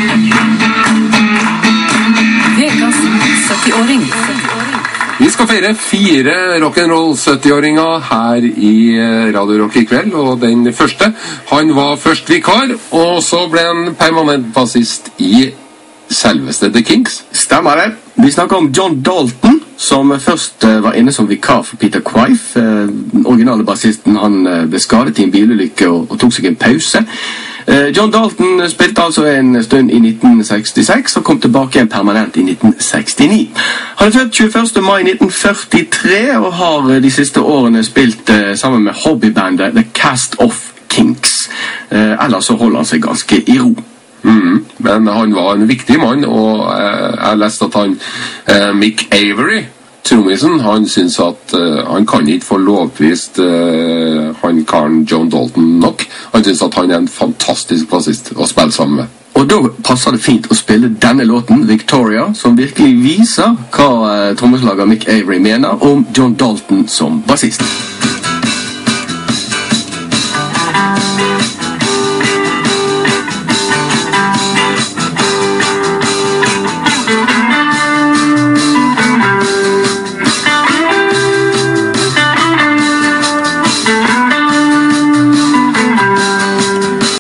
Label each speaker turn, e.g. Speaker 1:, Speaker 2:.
Speaker 1: Vekas 70-åring.
Speaker 2: Vi skal feire 4 rock'n'roll 70-åringer her i Radio Rock i kveld, og den første, han var først vikar, og så ble han permanent bassist i selveste The Kinks.
Speaker 3: Stemmer det. Vi snakker om John Dalton, som først var inne som vikar for Peter Quaife. Originale bassisten, han ble skadet i en bilulykke og tok seg en pause. John Dalton spilte altså en stund i 1966 og kom tilbake igjen permanent i 1969. Han er født 21. mai 1943 og har de siste årene spilt sammen med hobbybandet The Cast of Kinks. Ellers så holder han seg ganske i ro.
Speaker 2: Men han var en viktig mann, og jeg leste at han, Mick Avery, trommisen, han synes at han kan ikke få lovprist han karen John Dalton nok. Han synes at han er en fantastisk bassist å spille sammen med.
Speaker 3: Og da passer det fint å spille denne låten, Victoria, som virkelig viser hva trommeslager Mick Avery mener om John Dalton som bassist.